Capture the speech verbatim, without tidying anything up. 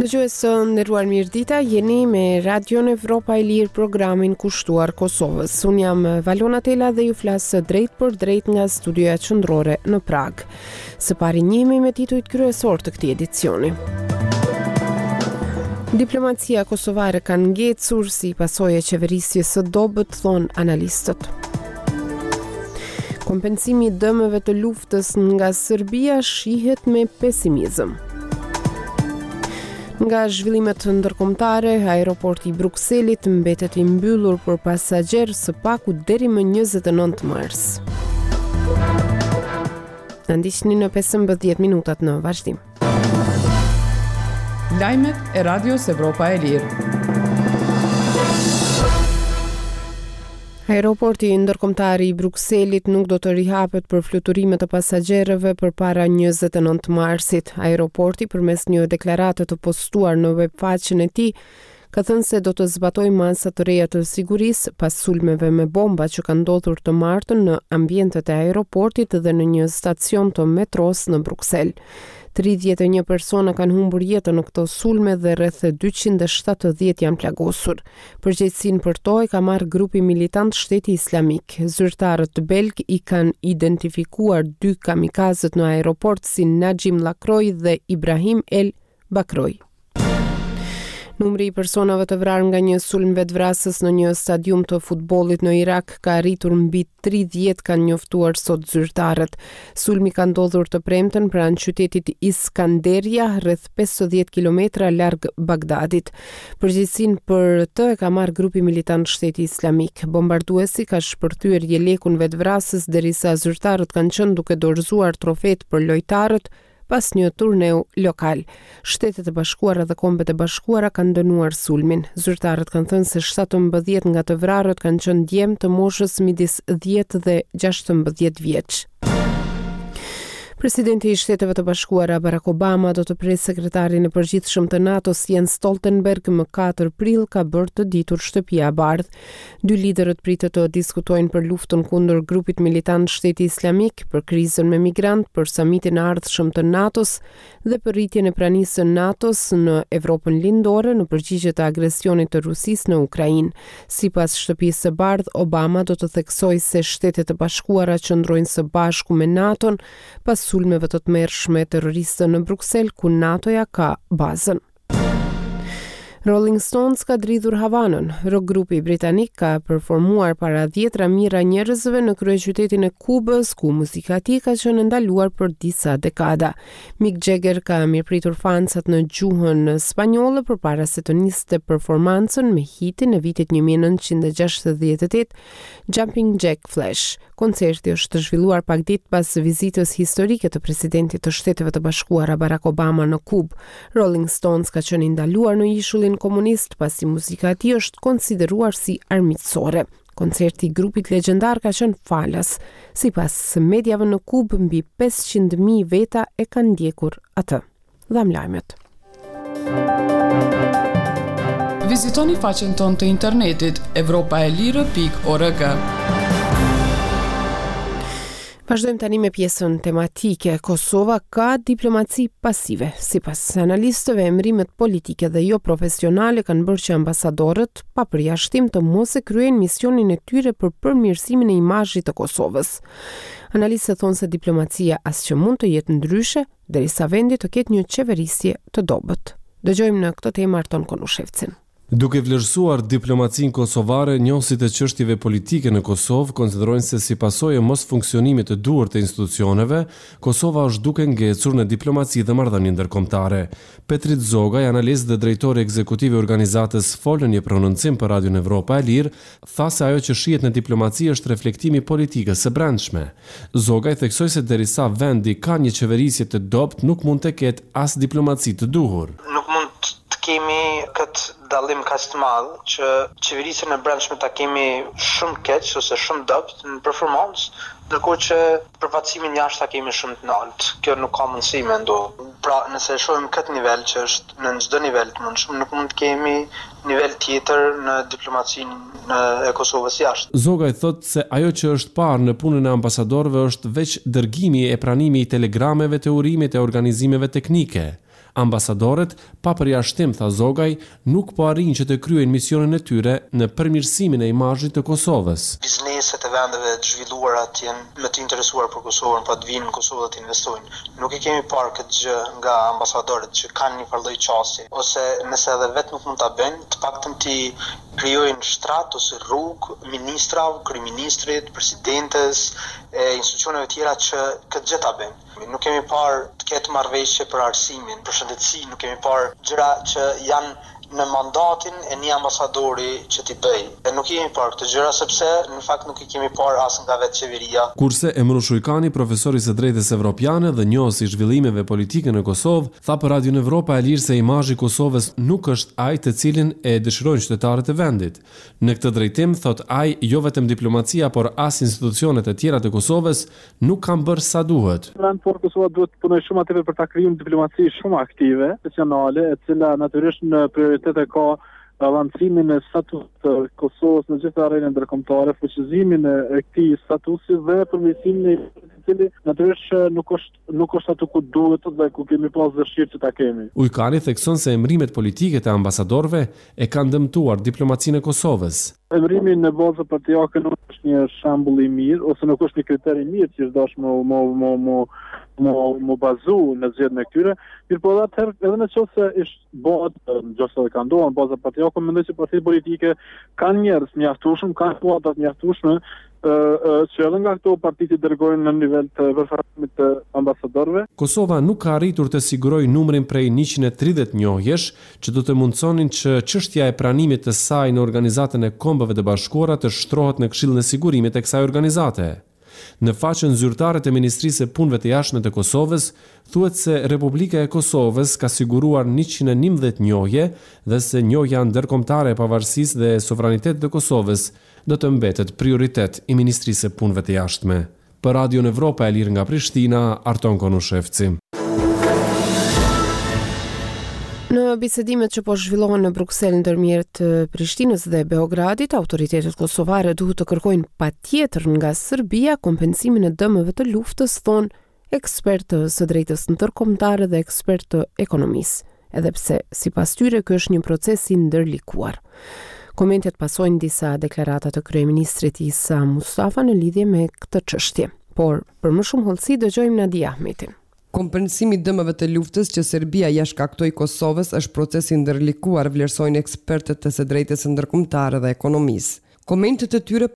Dëgjues së nderuar mirëdita, jeni me Radion Evropa e Lirë, programin kushtuar Kosovës. Unë jam Valona Tela dhe ju flas drejt për drejt nga studioja qendrore në Prag. Së pari njihemi me titujt kryesor të këtij edicioni. Diplomacia kosovare ka ngecur si pasojë e qeverisjes së dobët, thon analistët. Kompensimi i dëmeve të luftës nga Serbia shihet me pesimizëm. Nga zhvillimet ndërkombëtare, aeroporti i Brukselit mbetet i mbyllur për pasagerë së paku deri më njëzet e nëntë mars. Na ndiqni në pesëmbëdhjetë minutat në vazhdim. Lajmet e Radios Evropa e Lirë. Aeroporti ndërkombëtar i Brukselit nuk do të rihapet për fluturime të pasagerëve përpara njëzet e nëntë marsit. Aeroporti, përmes një deklarate të postuar në webfaqen e tij, ka thënë se do të zbatojë masa të reja të sigurisë pas sulmeve me bomba që kanë ndodhur të martën në ambientet e aeroportit dhe në një stacion të metros në Bruksel. tridhjetë e një persona kanë humbur jetën në këto sulme dhe rreth dyqind e shtatëdhjetë janë plagosur. Përgjegjësinë për to e ka marrë grupi militant Shteti Islamik. Zyrtarët belg i kanë identifikuar dy kamikazët në aeroport si Najim Lakroj dhe Ibrahim El Bakroj. Numri i personave të vrarë nga një sulm vetvrasës në një stadium të futbollit në Irak ka arritur mbi tridhjetë, kanë njoftuar sot zyrtarët. Sulmi ka ndodhur të premten pranë qytetit Iskanderia, rreth pesëdhjetë kilometra larg Bagdadit. Përgjegjësinë për të e ka marrë grupi militant Shteti Islamik. Bombarduesi ka shpërthyer jelekun vetvrasës derisa zyrtarët kanë qenë duke dorëzuar trofet për lojtarët pas një turneu lokal. Shtetet e Bashkuara dhe Kombet e Bashkuara kanë dënuar sulmin. Zyrtarët kanë thënë se shtatëmbëdhjetë nga të vrarët kanë qenë djemë të moshës midis dhjetë dhe gjashtëmbëdhjetë vjeç. Presidenti i Shteteve të Bashkuara Barack Obama do të pres sekretarin e përgjithshëm të NATO-s Jens Stoltenberg më katër prill, ka bërë të ditur Shtëpia e Bardhë. Dy liderët pritet të diskutojnë për luftën kundër grupit militant Shteti Islamik, për krizën me migrant, për samitin e ardhshëm të NATO-s dhe për rritjen e pranisë së NATO-s në Evropën lindore në përgjigje të agresionit të Rusisë në Ukrainë. Sipas Shtëpisë së Bardhë, Obama do të theksojë se Shtetet e Bashkuara qëndrojnë së bashku me NATO-n pas sulmeve të tmerrshme terroriste në Bruksel, ku NATO-ja ka bazën. Rolling Stones ka dridhur Havanën. Rock grupi britanik ka performuar para dhjetra mijëra njerëzve në kryeqytetin e Kubës, ku muzika e tij ka qenë ndaluar për disa dekada. Mick Jagger ka mirëpritur fansat në gjuhën spanjolle përpara se të niste performancën me hitin e vitit një mijë e nëntëqind e gjashtëdhjetë e tetë, Jumping Jack Flash. Koncerti është zhvilluar pak ditë pas vizitës historike të presidentit të Shteteve të Bashkuara Barack Obama në Kubë. Rolling Stones ka qenë ndaluar në ishullin komunist pasi muzika e tij është konsideruar si armiqësore. Koncerti i grupit legjendar ka qenë falas. Sipas mediave në Kubë, mbi pesëqind mijë veta e kanë ndjekur atë. Dham lajmet. Vizitoni faqen tonë të internetit evropaelire pikë org. Vazhdojmë tani me pjesën tematike. Kosova ka diplomaci pasive. Sipas analistëve, emërimet politike dhe jo profesionale kanë bërë që ambasadorët pa përjashtim të mos e kryejnë misionin e tyre për përmirësimin e imazhit të Kosovës. Analistët thonë se diplomacia asgjë mund të jetë ndryshe derisa vendi të ketë një qeverisje të dobët. Dëgjojmë në këtë temë Arton Konushevcin. Duke vlerësuar diplomacinë kosovare, njohësit e çështjeve politike në Kosovë konsiderojnë se si pasojë e mos funksionimit të duhur të institucioneve, Kosova është duke ngecur në diplomaci dhe marrëdhënie ndërkombëtare. Petrit Zogaj, analist dhe drejtori ekzekutiv i organizatës folën një prononcim për Radion Evropa e Lirë, tha se ajo që shihet në diplomaci është reflektimi i politikës së brendshme. Zogaj theksoi se derisa vendi ka një qeverisje të dobët, nuk mund të ketë as diplomaci të duhur. Nuk mund kemi këtë dallim kaq të madh që qeverisjen e brendshme ta kemi shumë keq ose shumë dobët në performancë, ndërkohë që përfaqësimin jashtë ta kemi shumë të lartë. Kjo nuk ka mundësi mendo. Pra, nëse e shohim këtë nivel që është në çdo nivel të mundshëm, nuk mund të kemi nivel tjetër në diplomacinë e Kosovës jashtë. Zogaj thotë se ajo që është parë në punën e ambasadorëve është veç dërgimi e pranimi i telegrameve të urimit e organizimeve teknike. Ambasadorët, pa përjashtim, tha Zogaj, nuk po arrin që të kryejnë misionin e tyre në përmirësimin e imazhit të Kosovës. Bizneset e vendeve të zhvilluara janë më të interesuar për Kosovën, pa të vinë në Kosovë të investojnë. Nuk i kemi parë këtë gjë nga ambasadorët që kanë një farë lloj çasti, ose nëse edhe vetë nuk mund ta bëjnë, të paktën ti krijojnë shtrat ose rrugë ministrave, kryeministrit, presidentes, e institucioneve tjera që këtë gjë ta bëjnë. Nuk kemi parë të ketë marrëveshje për arsimin, për shëndetësi, nuk kemi parë gjëra që janë në mandatin e një ambasadori që t'i bëj. E nuk kemi parë këtë gjëra sepse në fakt nuk i kemi parë as nga vetë qeveria. Kurse Emru Shujkani, profesori së drejtës evropiane dhe njohësi i zhvillimeve politike në Kosovë, tha për Radio Evropa e Lirë se imazhi i Kosovës nuk është ai të cilin e dëshirojnë qytetarët e vendit. Në këtë drejtim, thot ai, jo vetëm diplomacia, por as institucionet e tjera të Kosovës nuk kanë bërë sa duhet. Por Kosova duhet të punojë shumë atëherë për ta krijuar diplomaci shumë aktive, profesionale, e cila natyrisht në prioritet e ka avancimin e statusit të Kosovës në gjithë arenën ndërkombëtare, fuqizimin e këtij statusi dhe përmirësimin e i cili natyrisht nuk është nuk është aty ku duhet dhe ku kemi pas dëshirë që ta kemi. Ujkani thekson se emrimet politike të ambasadorëve e kanë dëmtuar diplomacinë e Kosovës. Emrimi në bazë partijake nuk është një shembull i mirë, ose nuk është një kriter i mirë që është dash më më më më më më bazu në zgjedhjen e këtyre. Mirë po atëherë edhe në qoftë se është bëhet nëse ka ndodhur në bazë partijake, mendoj se partitë politike kanë njerëz mjaftueshëm, kanë kuota të mjaftueshme që edhe nga këto partitë dërgojnë në nivel të përfaqësimit të ambasadorëve. Kosova nuk ka arritur të sigurojë numrin prej njëqind e tridhjetë njohjesh që do të mundsonin që çështja e pranimit të saj në organizatën e Kombeve të Bashkuara të shtrohet në Këshillin e Sigurimit të kësaj organizate. Në faqen zyrtare të Ministrisë së Punëve të Jashtme të Kosovës, thuhet se Republika e Kosovës ka siguruar njëqind e njëmbëdhjetë njohje dhe se njohja ndërkombëtare e pavarësisë dhe sovranitetit të Kosovës do të mbetet prioritet i Ministrisë së Punëve të Jashtme. Për Radio Evropa e Lirë nga Prishtina, Arton Konushevci. Në bisedimet që po zhvillohen në Bruksel ndërmjet Prishtinës dhe Beogradit, autoritetet kosovare duhet të kërkojnë patjetër nga Serbia kompensimin e dëmeve të luftës, thon ekspertë së drejtës ndërkombëtare dhe ekspertë ekonomisë, edhe pse sipas tyre ky është një proces i ndërlikuar. Komentet pasojnë disa deklarata të kryeministrit Isa Mustafa në lidhje me këtë çështje. Por për më shumë hollësi dëgjojmë Nadia Ahmetin. Kompensimi i dëmeve të luftës që Serbia ja shkaktoi Kosovës është proces i ndërlikuar, vlerësojnë ekspertët të së drejtës ndërkombëtare dhe ekonomisë. Komentet e tyre